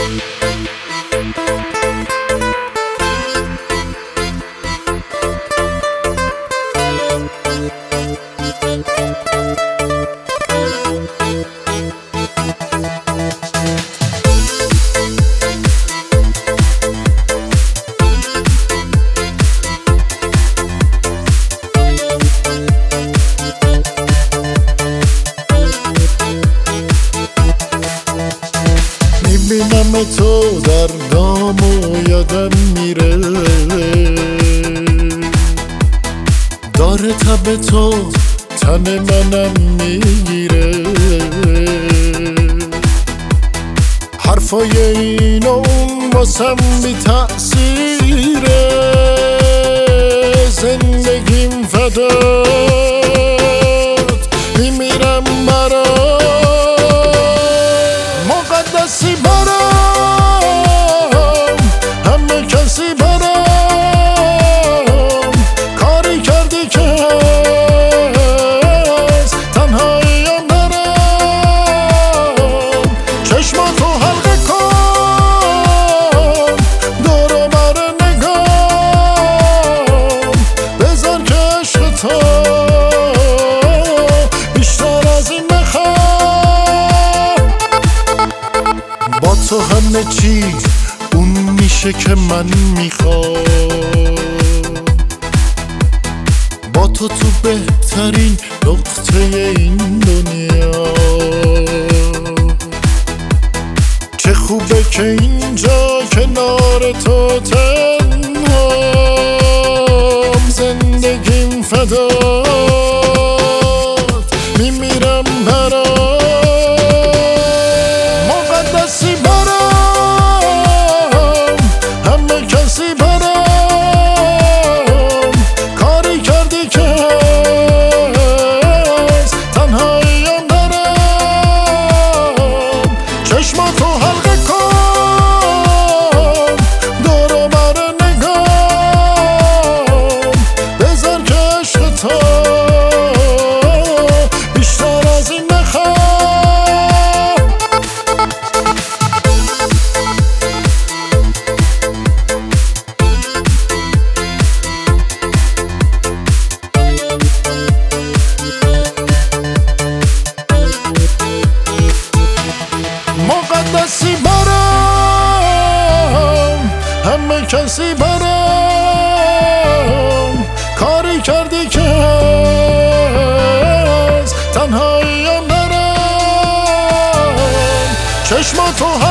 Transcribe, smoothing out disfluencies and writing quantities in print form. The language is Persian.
میبینم تو در نام و یادم میره، داره تب تو تن منم میگیره. حرفای این و اون واسم بی تأثیره، زندگیم فدات میمیرم برات، مقدسی برام، همه کسی برام، کاری کردی که از تنهاییم نرم. چشماتو حلقه کن، دور و بر نگام، بذار که عشق تو بیشتر از این نخوام. با تو همه چی اون میشه که من میخوام، با تو بهترین نقطه این دنیا. چه خوبه که اینجا کنار تو تنهام، زندگیم فدات میمیرم برات، مقدسی برام، همه کسی برام، کاری کردی که از تنهاییم نرم. چشماتو حلقه کن، دور و بر نگام، بذار که عشق تو بیشتر از این نخوام. مقدسی برام، همه کسی برام، کاری کردی که از تنهاییم نرم. چشماتو